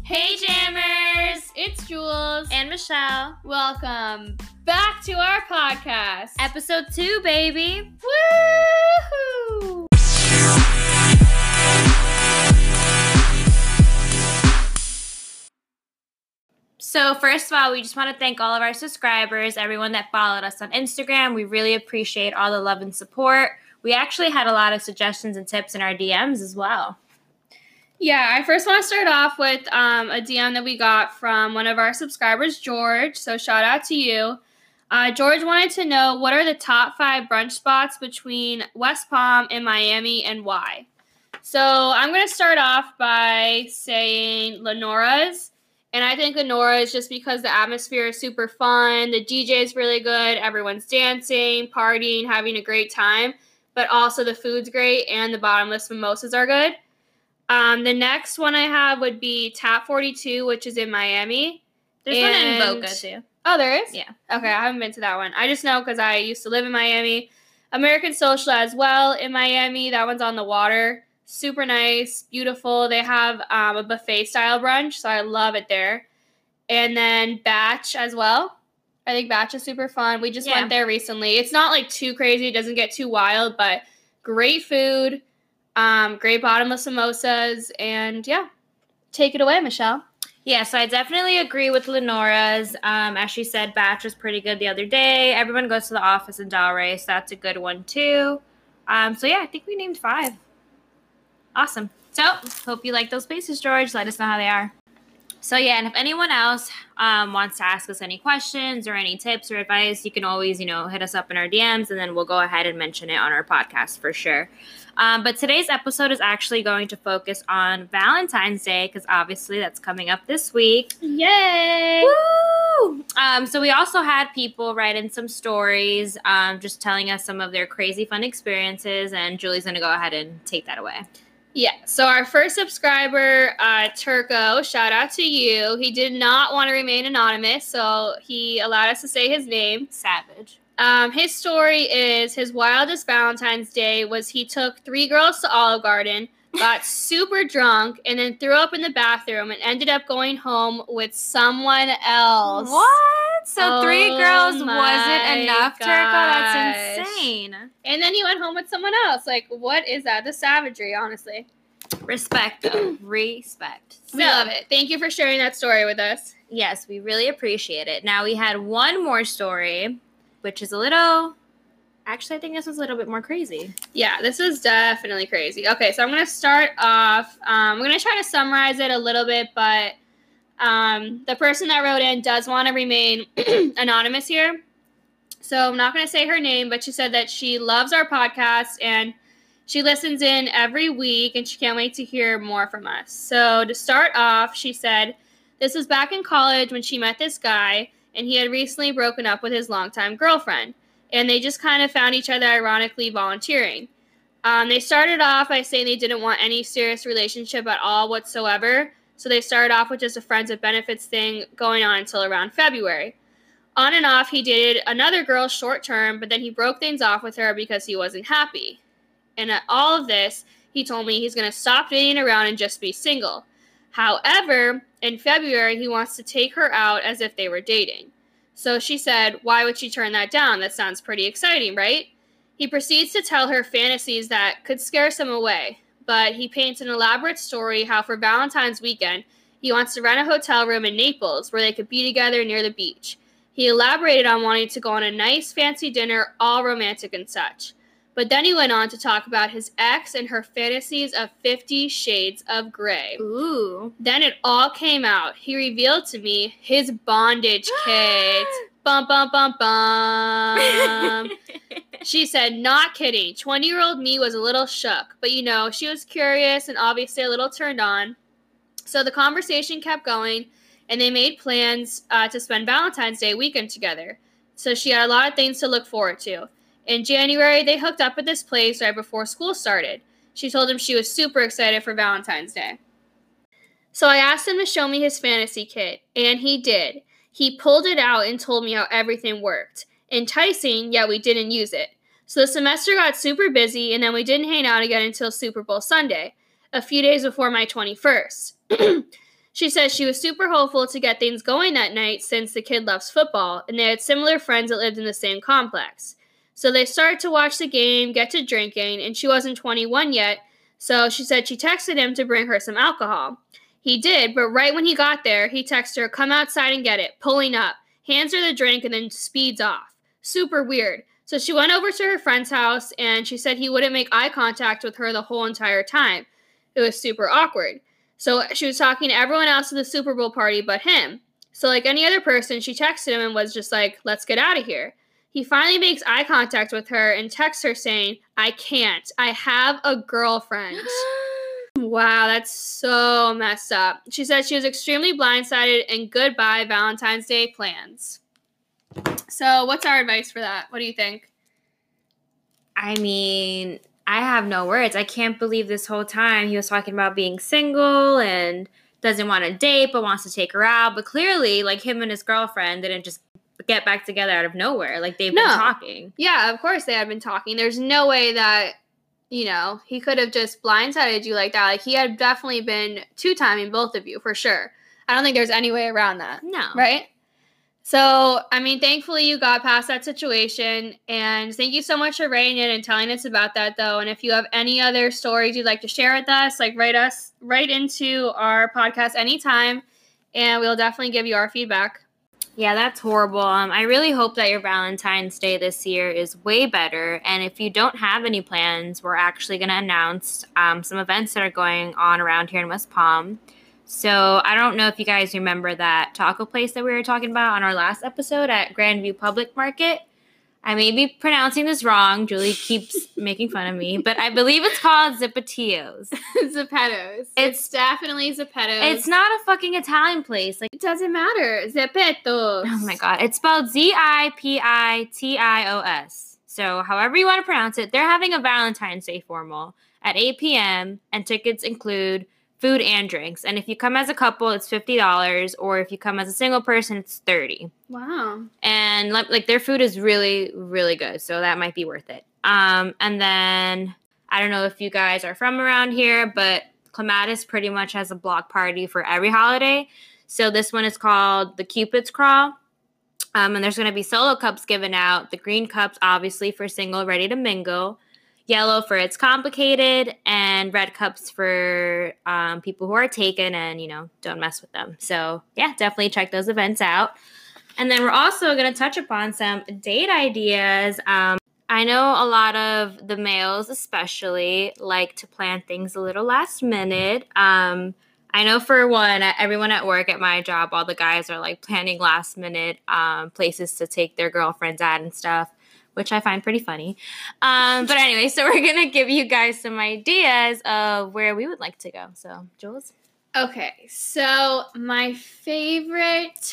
Hey Jammers! It's Jules. And Michelle. Welcome back to our podcast. Episode 2, baby. Woohoo! So first of all, we just want to thank all of our subscribers, everyone that followed us on Instagram. We really appreciate all the love and support. We actually had a lot of suggestions and tips in our DMs as well. Yeah, I first want to start off with a DM that we got from one of our subscribers, George. So shout out to you. George wanted to know what are the top 5 brunch spots between West Palm and Miami and why. So I'm going to start off by saying Lenora's. And I think Lenora is just because the atmosphere is super fun, the DJ is really good, everyone's dancing, partying, having a great time, but also the food's great and the bottomless mimosas are good. The next one I have would be Tap 42, which is in Miami. There's one in Boca, too. Oh, there is? Yeah. Okay, I haven't been to that one. I just know because I used to live in Miami. American Social as well in Miami. That one's on the water. Super nice, beautiful. They have a buffet-style brunch, so I love it there. And then Batch as well. I think Batch is super fun. We just went there recently. It's not, like, too crazy. It doesn't get too wild, but great food, great bottomless mimosas, and, yeah. Take it away, Michelle. Yeah, so I definitely agree with Lenora's. As she said, Batch was pretty good the other day. Everyone goes to the office in Delray, so that's a good one, too. So, yeah, I think we named 5. Awesome. So, hope you like those places, George. Let us know how they are. So, yeah, and if anyone else wants to ask us any questions or any tips or advice, you can always, hit us up in our DMs, and then we'll go ahead and mention it on our podcast for sure. But today's episode is actually going to focus on Valentine's Day because obviously that's coming up this week. Yay! Woo! So we also had people write in some stories just telling us some of their crazy fun experiences, and Julie's going to go ahead and take that away. Yeah, so our first subscriber, Turco, shout out to you. He did not want to remain anonymous, so he allowed us to say his name. Savage. His story is his wildest Valentine's Day was he took 3 girls to Olive Garden, got super drunk, and then threw up in the bathroom and ended up going home with someone else. What? So 3 girls wasn't enough, gosh. Turco? That's insane. And then he went home with someone else. Like, what is that? The savagery, honestly. Respect, though. Respect. We love it. Thank you for sharing that story with us. Yes, we really appreciate it. Now, we had one more story, which is a little... Actually, I think this was a little bit more crazy. Yeah, this is definitely crazy. Okay, so I'm going to start off. I'm going to try to summarize it a little bit, but the person that wrote in does want to remain anonymous here. So I'm not going to say her name, but she said that she loves our podcast and she listens in every week and she can't wait to hear more from us. So to start off, she said, this was back in college when she met this guy and he had recently broken up with his longtime girlfriend. And they just kind of found each other ironically volunteering. They started off by saying they didn't want any serious relationship at all whatsoever. So they started off with just a friends with benefits thing going on until around February. On and off, he dated another girl short term, but then he broke things off with her because he wasn't happy. And at all of this, he told me he's going to stop dating around and just be single. However, in February, he wants to take her out as if they were dating. So she said, why would she turn that down? That sounds pretty exciting, right? He proceeds to tell her fantasies that could scare some away, but he paints an elaborate story how for Valentine's weekend, he wants to rent a hotel room in Naples where they could be together near the beach. He elaborated on wanting to go on a nice fancy dinner, all romantic and such. But then he went on to talk about his ex and her fantasies of 50 Shades of Grey. Ooh. Then it all came out. He revealed to me his bondage kit. Bum, bum, bum, bum. She said, not kidding. 20-year-old me was a little shook. But, she was curious and obviously a little turned on. So the conversation kept going, and they made plans to spend Valentine's Day weekend together. So she had a lot of things to look forward to. In January, they hooked up at this place right before school started. She told him she was super excited for Valentine's Day. So I asked him to show me his fantasy kit, and he did. He pulled it out and told me how everything worked. Enticing, yet we didn't use it. So the semester got super busy, and then we didn't hang out again until Super Bowl Sunday, a few days before my 21st. She says she was super hopeful to get things going that night since the kid loves football, and they had similar friends that lived in the same complex. So they started to watch the game, get to drinking, and she wasn't 21 yet, so she said she texted him to bring her some alcohol. He did, but right when he got there, he texted her, "Come outside and get it," pulling up, hands her the drink, and then speeds off. Super weird. So she went over to her friend's house, and she said he wouldn't make eye contact with her the whole entire time. It was super awkward. So she was talking to everyone else at the Super Bowl party but him. So like any other person, she texted him and was just like, "Let's get out of here." He finally makes eye contact with her and texts her saying, "I can't. I have a girlfriend." Wow, that's so messed up. She said she was extremely blindsided and goodbye Valentine's Day plans. So what's our advice for that? What do you think? I mean, I have no words. I can't believe this whole time he was talking about being single and doesn't want to date but wants to take her out. But clearly, like, him and his girlfriend didn't just get back together out of nowhere. Like, they've been talking. Yeah, of course they had been talking. There's no way that, he could have just blindsided you like that. Like, he had definitely been two-timing both of you, for sure. I don't think there's any way around that. No. Right? So, I mean, thankfully you got past that situation, and thank you so much for writing in and telling us about that, though. And if you have any other stories you'd like to share with us, like, write into our podcast anytime, and we'll definitely give you our feedback. Yeah, that's horrible. I really hope that your Valentine's Day this year is way better. And if you don't have any plans, we're actually going to announce some events that are going on around here in West Palm. So I don't know if you guys remember that taco place that we were talking about on our last episode at Grandview Public Market. I may be pronouncing this wrong. Julie keeps making fun of me, but I believe it's called Zapatillos. Zeppettos. It's definitely Zeppettos. It's not a fucking Italian place. Like, it doesn't matter. Zeppettos. Oh my God. It's spelled Zipitios. So however you want to pronounce it, they're having a Valentine's Day formal at 8 p.m. and tickets include food and drinks. And if you come as a couple, it's $50, or if you come as a single person, it's $30. Wow. And like their food is really, really good, so that might be worth it. And then I don't know if you guys are from around here, but Clematis pretty much has a block party for every holiday. So this one is called the Cupid's Crawl. And there's going to be solo cups given out. The green cups, obviously, for single, ready to mingle. Yellow for it's complicated, and red cups for people who are taken and, don't mess with them. So, yeah, definitely check those events out. And then we're also going to touch upon some date ideas. I know a lot of the males especially like to plan things a little last minute. I know for one, everyone at work at my job, all the guys are like planning last minute places to take their girlfriends at and stuff, which I find pretty funny. But anyway, so we're going to give you guys some ideas of where we would like to go. So, Jules? Okay, so my favorite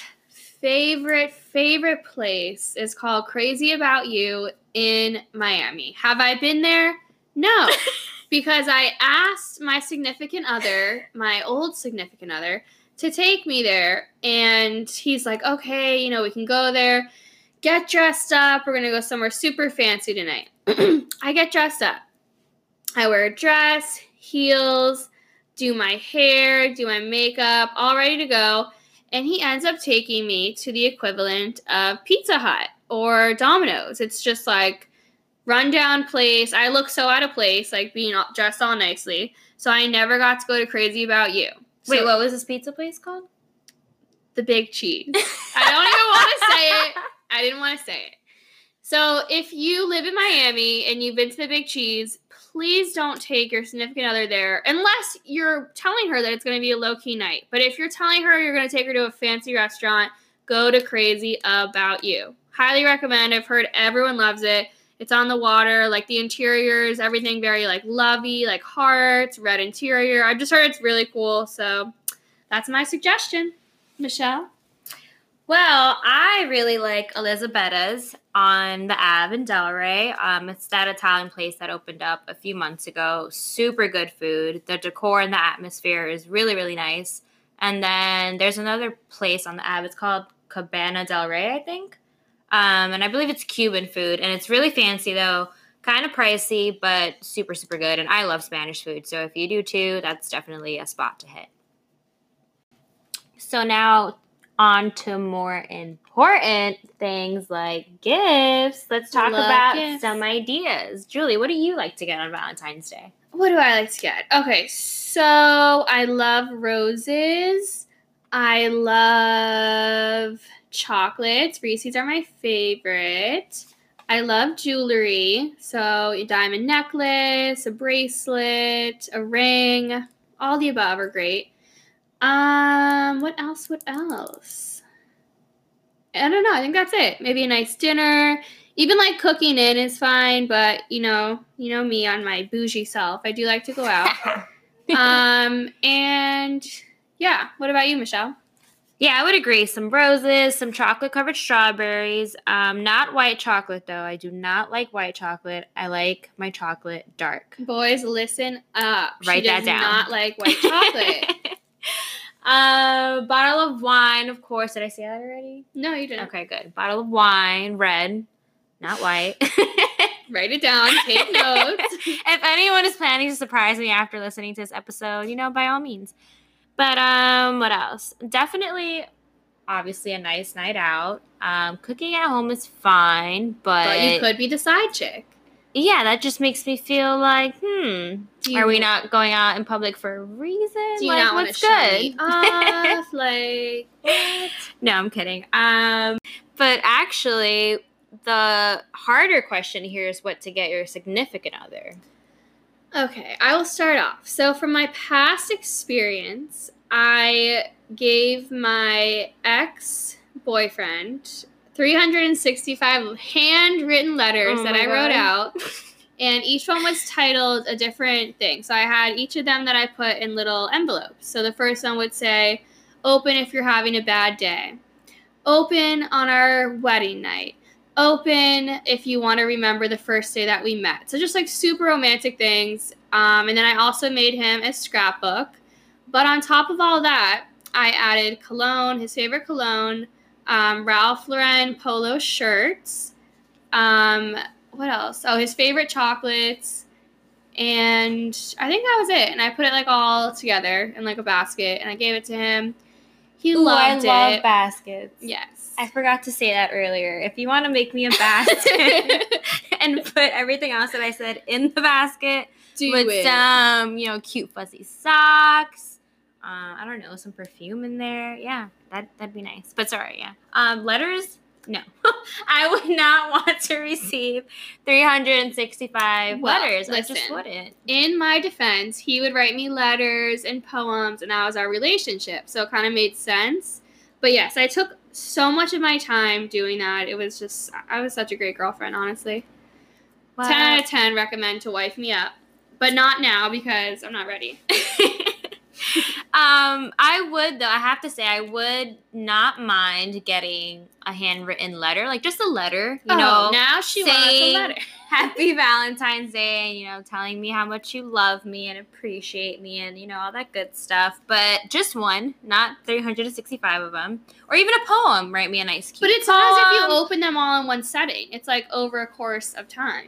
place is called Crazy About You in Miami. Have I been there? No, because I asked my significant other, my old significant other, to take me there, and he's like, okay, we can go there. Get dressed up. We're going to go somewhere super fancy tonight. I get dressed up. I wear a dress, heels, do my hair, do my makeup, all ready to go. And he ends up taking me to the equivalent of Pizza Hut or Domino's. It's just like rundown place. I look so out of place, like being dressed all nicely. So I never got to go to Crazy About You. Wait, what was this pizza place called? The Big Cheese. I don't even want to say it. I didn't want to say it. So if you live in Miami and you've been to the Big Cheese, please don't take your significant other there unless you're telling her that it's going to be a low-key night. But if you're telling her you're going to take her to a fancy restaurant, go to Crazy About You. Highly recommend. I've heard everyone loves it. It's on the water, like the interiors, everything very like lovey, like hearts, red interior. I've just heard it's really cool. So that's my suggestion. Michelle? Well, I really like Elisabetta's on the Ave in Delray. It's that Italian place that opened up a few months ago. Super good food. The decor and the atmosphere is really, really nice. And then there's another place on the Ave. It's called Cabana del Rey, I think. And I believe it's Cuban food. And it's really fancy, though. Kind of pricey, but super, super good. And I love Spanish food. So if you do, too, that's definitely a spot to hit. So now on to more important things like gifts. Let's talk about gifts. some ideas. Julie, what do you like to get on Valentine's Day? What do I like to get? Okay, so I love roses. I love chocolates. Reese's are my favorite. I love jewelry. So a diamond necklace, a bracelet, a ring. All the above are great. What else? I don't know. I think that's it. Maybe a nice dinner. Even like cooking in is fine, but you know me on my bougie self. I do like to go out. And yeah. What about you, Michelle? Yeah, I would agree. Some roses, some chocolate-covered strawberries. Not white chocolate, though. I do not like white chocolate. I like my chocolate dark. Boys, listen up. Write that down. She does not like white chocolate. Bottle of wine, of course. Did I say that already? No, you didn't. Okay, good. Bottle of wine, red, not white. Write it down. Take notes. If anyone is planning to surprise me after listening to this episode, by all means. But what else? Definitely, obviously, a nice night out. Cooking at home is fine, but you could be the side chick. Yeah, that just makes me feel like, are we not going out in public for a reason? Do you not want to show me off? Like, what? No, I'm kidding. But actually, the harder question here is what to get your significant other. Okay, I will start off. So from my past experience, I gave my ex-boyfriend 365 handwritten letters that I wrote out, and each one was titled a different thing. So I had each of them that I put in little envelopes. So the first one would say, open if you're having a bad day. Open on our wedding night. Open if you want to remember the first day that we met. So just like super romantic things. And then I also made him a scrapbook. But on top of all that, I added cologne, his favorite cologne, Ralph Lauren polo shirts. What else? Oh, his favorite chocolates. And I think that was it. And I put it like all together in like a basket. And I gave it to him. He loved it. I love baskets. Yes. I forgot to say that earlier. If you want to make me a basket and put everything else that I said in the basket with some, cute fuzzy socks, I don't know, some perfume in there. Yeah, that'd be nice. But sorry, yeah. Letters? No. I would not want to receive 365 letters. Listen, I just wouldn't. In my defense, he would write me letters and poems, and that was our relationship. So it kind of made sense. But yes, I took so much of my time doing that. It was just, I was such a great girlfriend, honestly. Well, 10 out of 10 recommend to wife me up. But not now because I'm not ready. I would, though, I have to say, I would not mind getting a handwritten letter, like just a letter, now she wants a letter. Happy Valentine's Day, and, telling me how much you love me and appreciate me and, all that good stuff. But just one, not 365 of them. Or even a poem, write me a nice cute But it's poem. not as if you open them all in one setting. It's like over a course of time,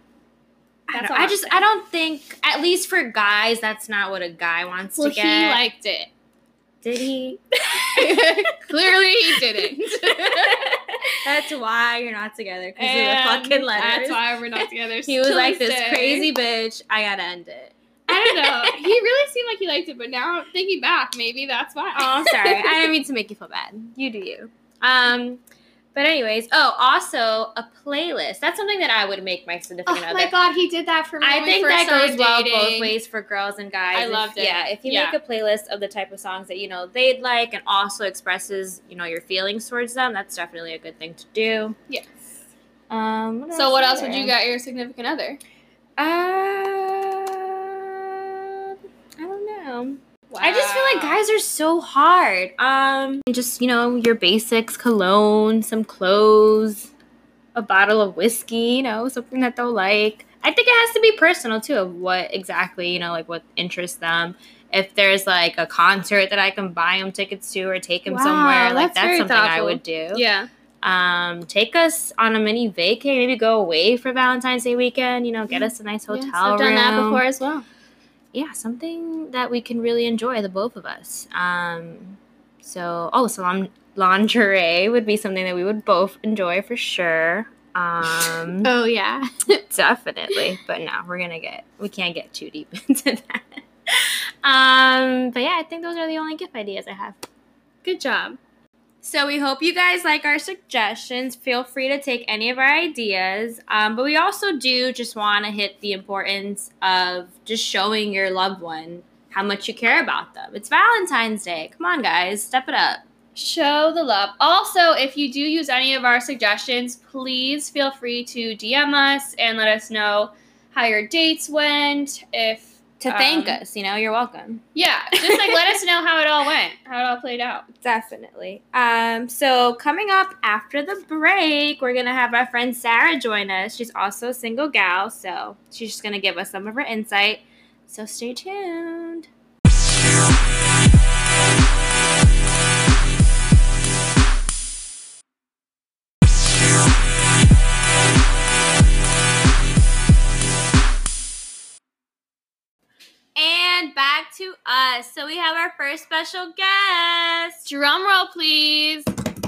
I don't think, at least for guys, that's not what a guy wants to get. Well, he liked it. Did he? Clearly he didn't. That's why you're not together, because of the fucking letters. That's why we're not together. He was like, this crazy bitch, I gotta end it. I don't know. He really seemed like he liked it, but now thinking back, maybe that's why. Oh, I'm sorry. I didn't mean to make you feel bad. You do you. But anyways, also a playlist. That's something that I would make my significant other. Oh my God, he did that for me. I think that goes well both ways for girls and guys. I loved it. Yeah, if you make a playlist of the type of songs that they'd like, and also expresses your feelings towards them, that's definitely a good thing to do. Yes. What else would you get your significant other? I don't know. Wow. I just feel like guys are so hard. Just, your basics, cologne, some clothes, a bottle of whiskey, something that they'll like. I think it has to be personal, too, of what exactly, what interests them. If there's, like, a concert that I can buy them tickets to or take them somewhere, like, that's something thoughtful. I would do. Yeah. Take us on a mini vacay, maybe go away for Valentine's Day weekend, get us a nice hotel room. I've done that before as well. Yeah, something that we can really enjoy, the both of us. So, lingerie would be something that we would both enjoy for sure. Oh yeah. Definitely. But no, we can't get too deep into that. But yeah, I think those are the only gift ideas I have. Good job. So we hope you guys like our suggestions. Feel free to take any of our ideas. But we also do just want to hit the importance of just showing your loved one how much you care about them. It's Valentine's Day. Come on, guys. Step it up. Show the love. Also, if you do use any of our suggestions, please feel free to DM us and let us know how your dates went. To thank us, you're welcome. Yeah, just let us know how it all went, how it all played out. Definitely. So coming up after the break, we're going to have our friend Sarah join us. She's also a single gal, so she's just going to give us some of her insight. So stay tuned. And back to us. So we have our first special guest. Drum roll, please.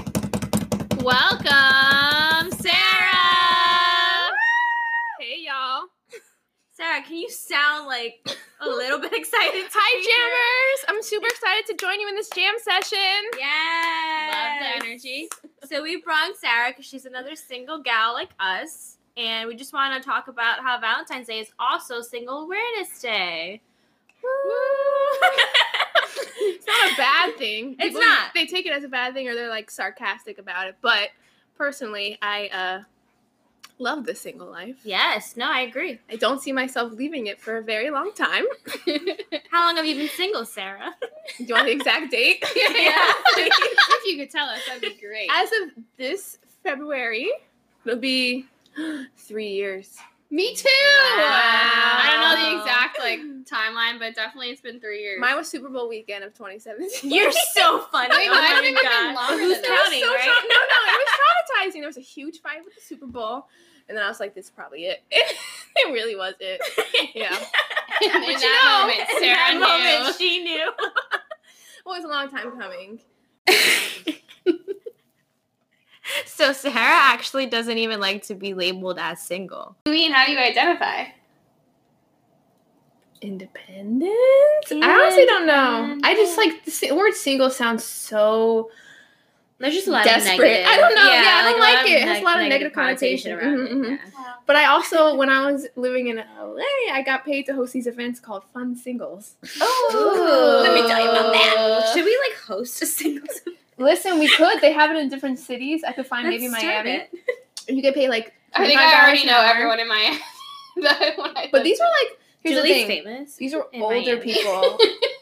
Welcome, Sarah. Hey, y'all. Sarah, can you sound like a little bit excited? Hi, jammers. I'm super excited to join you in this jam session. Yes. Love the energy. So we brought Sarah because she's another single gal like us. And we just want to talk about how Valentine's Day is also Single Awareness Day. It's not a bad thing. It's not. They take it as a bad thing or they're sarcastic about it. But personally, I love the single life. Yes. No, I agree. I don't see myself leaving it for a very long time. How long have you been single, Sarah? Do you want the exact date? Yeah. If you could tell us, that'd be great. As of this February, it'll be 3 years. Me too. Wow. I don't know the exact timeline, but definitely it's been 3 years. Mine was Super Bowl weekend of 2017. You're so funny. Wait, mine have even been longer Who's than that. counting, It was right? No, it was traumatizing. There was a huge fight with the Super Bowl, and then I was like, "This is probably it." It really was it. Yeah. In that moment, Sarah in knew. that moment, she knew. Well, it was a long time coming. So Sarah actually doesn't even like to be labeled as single. I mean, how do you identify? Independent? I honestly don't know. I just the word single sounds so There's just a lot desperate. of negative. I don't know. Yeah, I like don't a lot like of it. It has a lot of negative connotation around it. Mhm, mhm. Yeah. But I also, when I was living in LA, I got paid to host these events called Fun Singles. Oh, Let me tell you about that. Should we host a singles? Listen, we could. They have it in different cities. I could find maybe Let's start Miami. it. You get paid I think I already know everyone in Miami. But these were here's the Julie's thing. famous. These were in older Miami. people.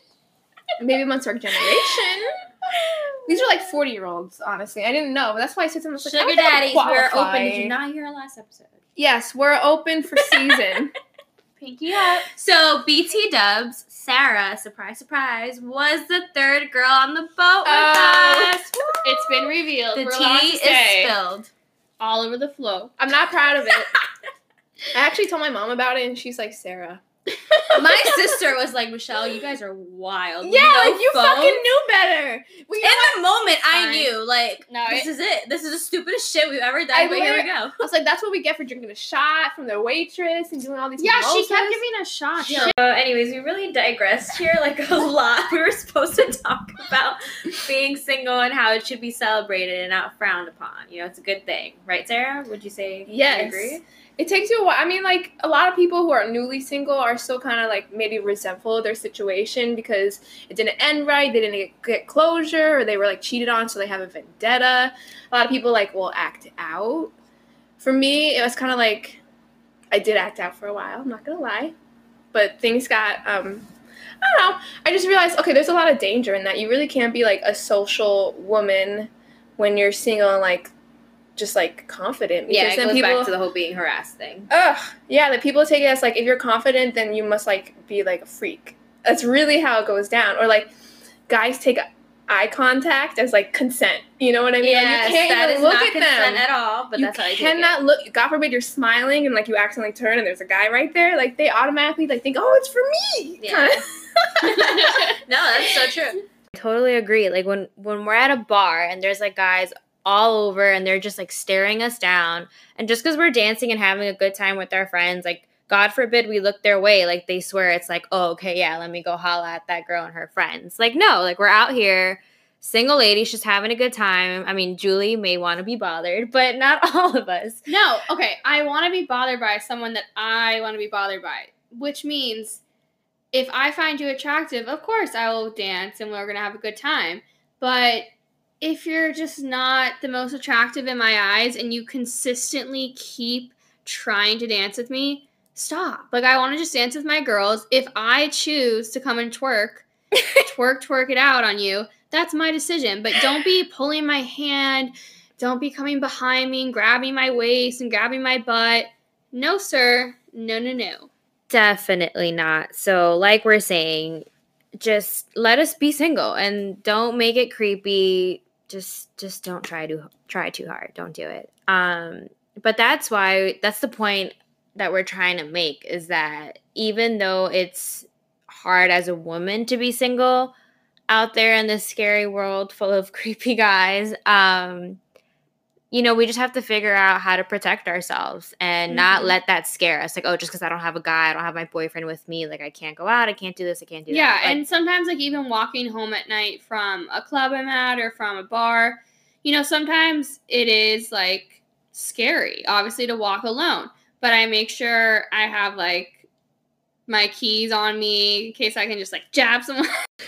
Maybe amongst our generation. These are 40-year-olds, honestly. I didn't know, but that's why I said something Sugar daddies, we're open. Did you not hear our last episode? Yes, we're open for season. Pinky up. So BT Dubs, Sarah, surprise, surprise, was the third girl on the boat with us. It's been revealed. The We're allowed tea to is say spilled. all over the flow. I'm not proud of it. I actually told my mom about it, and she's like, Sarah. My sister was like, Michelle, you guys are wild. Yeah, No you phones. fucking knew better. In the moment, I Fine. knew, No, this is it. This is the stupidest shit we've ever done, I but here we literally- go. I was like, that's what we get for drinking a shot from the waitress and doing all these Yeah, she mimosas. kept giving us shots. So, anyways, we really digressed here, a lot. We were supposed to talk about being single and how it should be celebrated and not frowned upon. It's a good thing. Right, Sarah? Would you say Yes. you agree? It takes you a while. I mean, a lot of people who are newly single are still kind of maybe resentful of their situation because it didn't end right. They didn't get closure, or they were cheated on, so they have a vendetta. A lot of people will act out. For me, it was kind of I did act out for a while. I'm not gonna lie, but things got I don't know. I just realized, okay, there's a lot of danger in that. You really can't be a social woman when you're single and just confident. Yeah, Because it then goes people, back to the whole being harassed thing. yeah, the people take it as if you're confident, then you must be a freak. That's really how it goes down. Or guys take eye contact as consent. You know what I mean? Yes, you can't that even is look not at consent them. at all, but You that's how I take cannot look. God forbid you're smiling and you accidentally turn and there's a guy right there. They automatically think, oh, it's for me. Yeah. No, that's so true. Totally agree. Like when we're at a bar and there's like guys all over and they're just like staring us down, and just because we're dancing and having a good time with our friends, like God forbid we look their way, like they swear it's like, oh, okay, yeah, let me go holla at that girl and her friends. Like, no, like we're out here, single ladies just having a good time. I mean, Julie may want to be bothered, but not all of us. No, okay, I want to be bothered by someone that I want to be bothered by, which means if I find you attractive, of course I will dance and we're going to have a good time. But if you're just not the most attractive in my eyes and you consistently keep trying to dance with me, stop. Like, I want to just dance with my girls. If I choose to come and twerk it out on you, that's my decision. But don't be pulling my hand. Don't be coming behind me and grabbing my waist and grabbing my butt. No, sir. No, no, no. Definitely not. So like we're saying, just let us be single and don't make it creepy. Just don't try too hard. Don't do it. But that's the point that we're trying to make, is that even though it's hard as a woman to be single out there in this scary world full of creepy guys, you know, we just have to figure out how to protect ourselves and not let that scare us. Like, oh, just because I don't have a guy, I don't have my boyfriend with me, like I can't go out, I can't do this, I can't do that. Yeah, Like, and sometimes like even walking home at night from a club I'm at or from a bar, you know, sometimes it is like scary, obviously, to walk alone. But I make sure I have like my keys on me in case I can just like jab someone.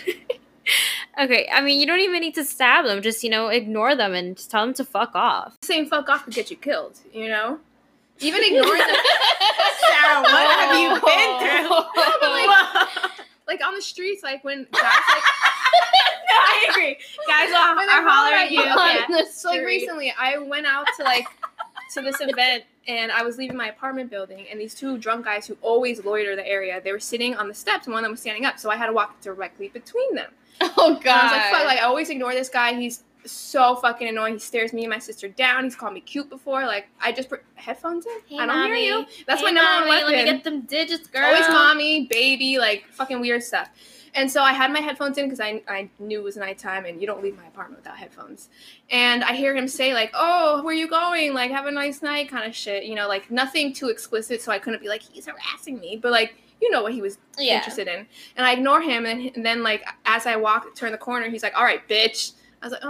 okay, I mean, you don't even need to stab them. Just, you know, ignore them and just tell them to fuck off. Saying fuck off could get you killed, you know? Even ignoring them. Sarah, what have you been through? No, but like on the streets, like when guys like... No, I agree. Guys are hollering at you. Yeah. So like recently, I went out to this event, and I was leaving my apartment building, and these two drunk guys who always loiter the area, they were sitting on the steps, and one of them was standing up, so I had to walk directly between them. Oh, God. And I was like, fuck, like, I always ignore this guy. He's so fucking annoying. He stares me and my sister down. He's called me cute before. Like, I just put headphones in. Hey, I don't mommy. hear you. That's Hey, my number one mommy, weapon. let me get them digits, girl. Always mommy, baby, like, fucking weird stuff. And so I had my headphones in because I knew it was nighttime, and you don't leave my apartment without headphones. And I hear him say, like, oh, where you going? Like, have a nice night kind of shit. You know, like, nothing too explicit, so I couldn't be like, he's harassing me. But, like, you know what he was interested in. And I ignore him, and then, like, as I turn the corner, he's like, all right, bitch. I was like,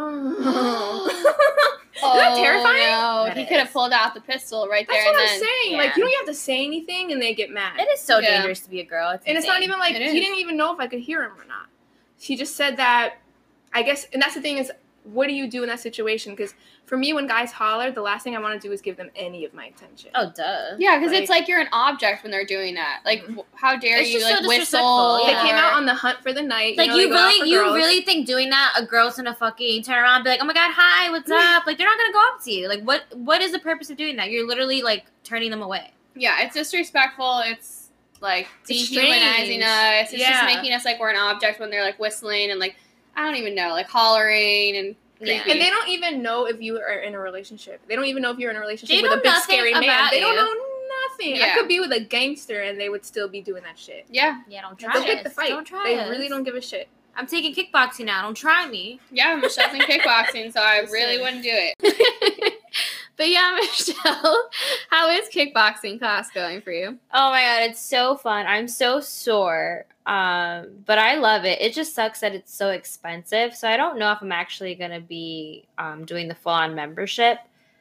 oh. Isn't that terrifying? No. That He is. could have pulled out the pistol right there. That's what and I'm then, saying. yeah. Like, you don't even have to say anything, and they get mad. It is so Yeah. dangerous to be a girl. And it's not even like, It he is. didn't even know if I could hear him or not. He just said that, I guess, and that's the thing is, what do you do in that situation? Because for me, when guys holler, the last thing I want to do is give them any of my attention. Oh, duh. Yeah, because it's Like- like you're an object when they're doing that. Like, how dare It's you, just so like, disrespectful, whistle? They yeah. came out on the hunt for the night. Like, know, they you go out for girls. really think doing that, a girl's gonna fucking turn around and be like, oh my god, hi, what's up? Like, they're not gonna go up to you. Like, what is the purpose of doing that? You're literally, like, turning them away. Yeah, it's disrespectful. It's, like, It's dehumanizing strange. us. It's just Yeah. making us, like, we're an object when they're, like, whistling and, like, I don't even know, like, hollering and Yeah. creepy. And they don't even know if you are in a relationship. They don't even know if you're in a relationship They with a know big nothing scary man. about They don't you. know nothing. Yeah. I could be with a gangster and they would still be doing that shit. Yeah, Yeah, don't try They'll it. pick the fight. Don't try They it. really don't give a shit. I'm taking kickboxing now. Don't try me. yeah, Michelle's in kickboxing, so I really Listen. wouldn't do it. But yeah, Michelle, how is kickboxing class going for you? Oh my god, it's so fun. I'm so sore. But I love it. It just sucks that it's so expensive. So I don't know if I'm actually gonna be doing the full-on membership.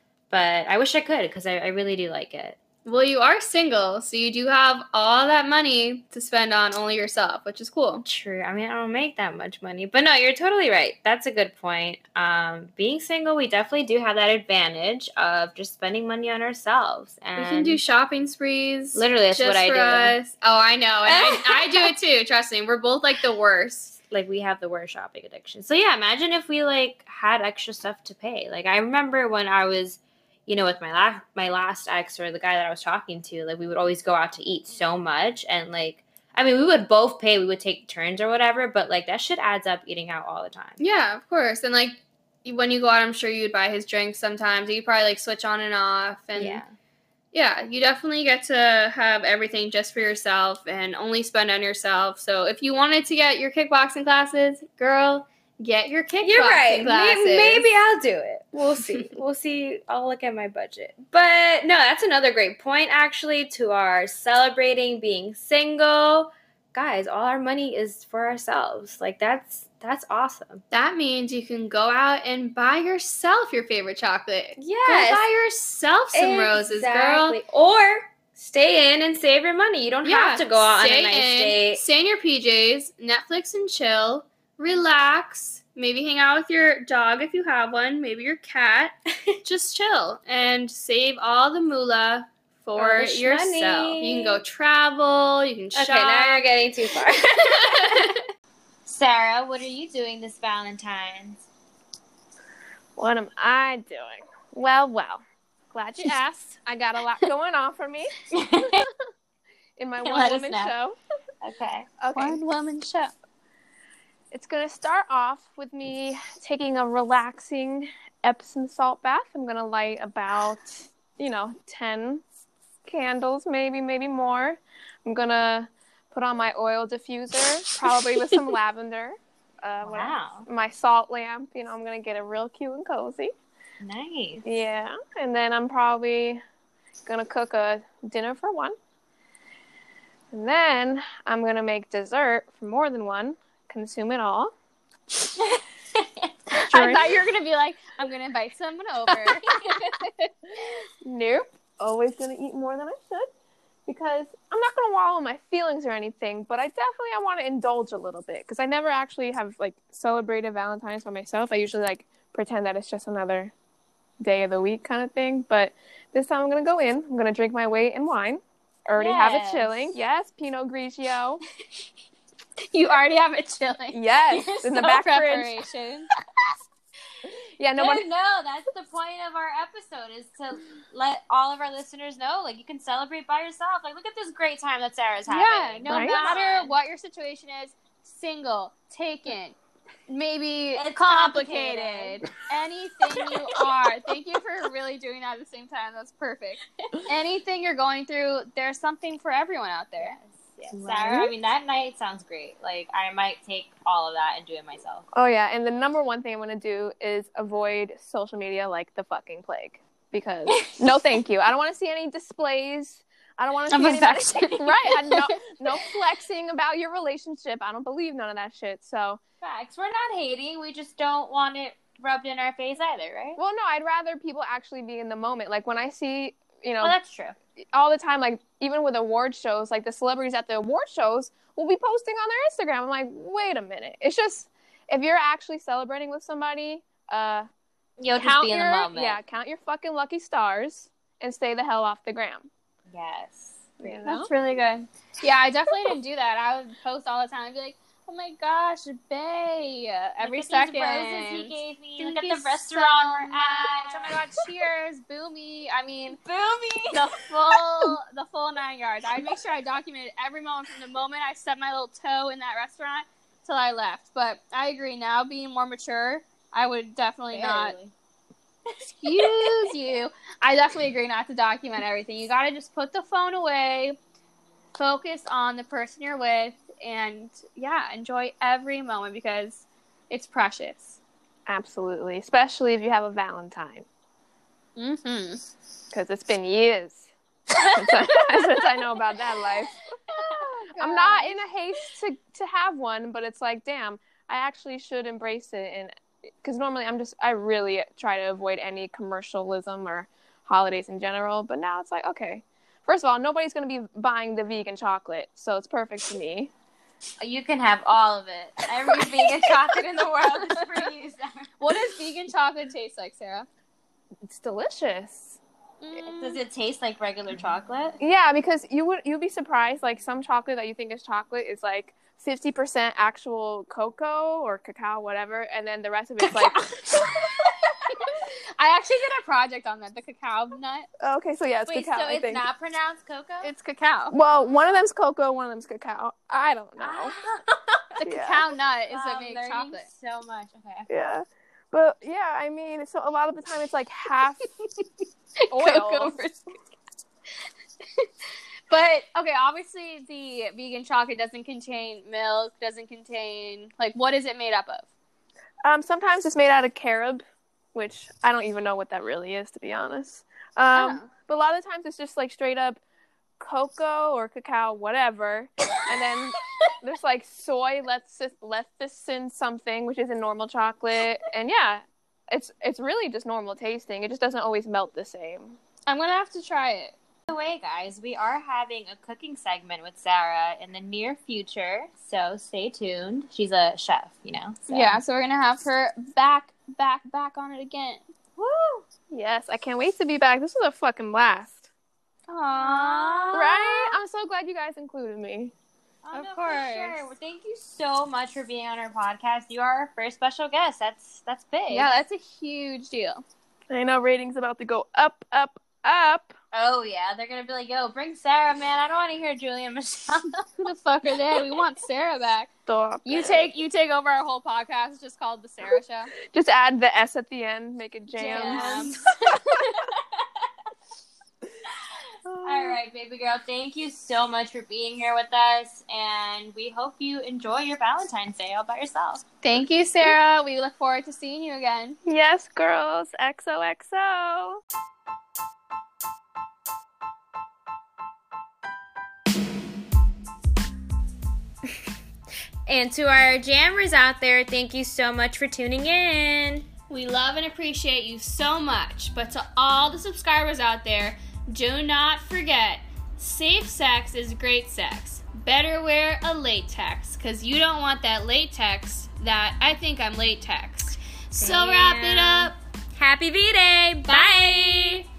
But I wish I could because I really do like it. Well, you are single, so you do have all that money to spend on only yourself, which is cool. True. I mean, I don't make that much money. But no, you're totally right. That's a good point. Being single, we definitely do have that advantage of just spending money on ourselves. And We can do shopping sprees. Literally, that's just what I for do. us. Oh, I know. And I do it too. Trust me. We're both like the worst. Like, we have the worst shopping addiction. So yeah, imagine if we like had extra stuff to pay. Like, I remember when I was, you know, with my last ex, or the guy that I was talking to, like, we would always go out to eat so much, and like, I mean, we would both pay, we would take turns or whatever, but like, that shit adds up eating out all the time. Yeah, of course. And like when you go out, I'm sure you'd buy his drinks sometimes. You probably like switch on and off. And yeah, you definitely get to have everything just for yourself and only spend on yourself. So if you wanted to get your kickboxing classes, girl, Get your kickboxing You're right. classes. Maybe I'll do it. We'll see. We'll see. I'll look at my budget. But no, that's another great point, actually, to our celebrating being single. Guys, all our money is for ourselves. Like, that's awesome. That means you can go out and buy yourself your favorite chocolate. Yes. Go buy yourself some roses, girl. Or stay in and save your money. You don't have to go out on a nice date. Stay in your PJs, Netflix and chill, relax, maybe hang out with your dog if you have one, maybe your cat. Just chill and save all the moolah for yourself. You can go travel, you can shop. Okay, now you're getting too far. Sarah, what are you doing this Valentine's? What am I doing? Well. Glad you asked. I got a lot going on for me in my one-woman show. Okay. One-woman show. It's going to start off with me taking a relaxing Epsom salt bath. I'm going to light about, 10 candles, maybe more. I'm going to put on my oil diffuser, probably with some lavender. Wow. My salt lamp, I'm going to get it real cute and cozy. Nice. Yeah. And then I'm probably going to cook a dinner for one. And then I'm going to make dessert for more than one. Consume it all. I thought you were going to be like, I'm going to invite someone over. Nope. Always going to eat more than I should. Because I'm not going to wallow in my feelings or anything, but I want to indulge a little bit. Because I never actually have, celebrated Valentine's by myself. I usually, pretend that it's just another day of the week kind of thing. But this time I'm going to go in. I'm going to drink my weight in wine. Already have it chilling. Yes, Pinot Grigio. You already have it chilling. Yes, in the back preparation. fridge. Yeah, No, that's the point of our episode, is to let all of our listeners know, you can celebrate by yourself. Look at this great time that Sarah's having. Yeah, no matter what your situation is, single, taken, maybe it's complicated, anything you are. Thank you for really doing that at the same time. That's perfect. Anything you're going through, there's something for everyone out there. Yes. Sarah, that night sounds great. I might take all of that and do it myself. Oh, yeah. And the number one thing I'm going to do is avoid social media like the fucking plague. Because, no thank you. I don't want to see any displays. I don't want to see anybody. Right. No flexing about your relationship. I don't believe none of that shit. So. Facts. We're not hating. We just don't want it rubbed in our face either, right? Well, no. I'd rather people actually be in the moment. When I see, Well, that's true. all the time, even with award shows, the celebrities at the award shows will be posting on their Instagram. I'm like, wait a minute. It's just, if you're actually celebrating with somebody, you'll just be in the moment. Yeah, count your fucking lucky stars and stay the hell off the gram. Yes. That's really good. Yeah, I definitely didn't do that. I would post all the time. I'd be like, oh my gosh, bae. Every second. These roses he gave me. Look at the restaurant so we're at. Oh my god, cheers, boomy. I mean, boomy. The full 9 yards. I make sure I documented every moment from the moment I set my little toe in that restaurant till I left. But I agree, now being more mature, I would definitely not. Excuse you. I definitely agree not to document everything. You gotta just put the phone away, focus on the person you're with, and enjoy every moment because it's precious. Absolutely. Especially if you have a Valentine. Mm-hmm. Because it's been years since I know about that life. I'm not in a haste to have one, but it's damn, I actually should embrace it. And because normally I really try to avoid any commercialism or holidays in general. But now it's okay. First of all, nobody's going to be buying the vegan chocolate, so it's perfect for me. You can have all of it. Every vegan chocolate in the world is for you, Sarah. What does vegan chocolate taste like, Sarah? It's delicious. Does it taste like regular chocolate? Yeah, because you'd be surprised. Some chocolate that you think is chocolate is 50% actual cocoa or cacao, whatever, and then the rest of it's I actually did a project on that, the cacao nut. Okay, so yeah, it's cacao. So it's not pronounced cocoa? It's cacao. Well, one of them's cocoa, one of them's cacao. I don't know. The cacao nut is what makes chocolate. So much. Okay. Yeah. But yeah, I mean, so a lot of the time it's half oil. But okay, obviously the vegan chocolate doesn't contain milk, doesn't contain what is it made up of? Sometimes it's made out of carob, which I don't even know what that really is, to be honest. Oh. But a lot of times it's just like straight up cocoa or cacao, whatever. And then there's like soy lecithin something, which is in normal chocolate. And yeah, it's really just normal tasting. It just doesn't always melt the same. I'm going to have to try it. By the way, guys, we are having a cooking segment with Sarah in the near future, so stay tuned. She's a chef, you know. So. Yeah, so we're going to have her back on it again. Woo! Yes, I can't wait to be back. This was a fucking blast. Aww. Right? I'm so glad you guys included me. Oh, Of no, course. For sure. Well, thank you so much for being on our podcast. You are our first special guest. That's big. Yeah, that's a huge deal. I know ratings about to go up, up, up. Oh, yeah. They're going to be like, yo, bring Sarah, man. I don't want to hear Julia and Michelle. Who the fuck are they? We want Sarah back. Stop. You take over our whole podcast. It's just called The Sarah Show. Just add the S at the end. Make it jams. Jams. All right, baby girl. Thank you so much for being here with us, and we hope you enjoy your Valentine's Day all by yourself. Thank you, Sarah. We look forward to seeing you again. Yes, girls. XOXO. And to our jammers out there, thank you so much for tuning in. We love and appreciate you so much. But to all the subscribers out there, do not forget, safe sex is great sex. Better wear a latex, because you don't want that latex that I think I'm latex. So wrap it up. Happy V-Day. Bye.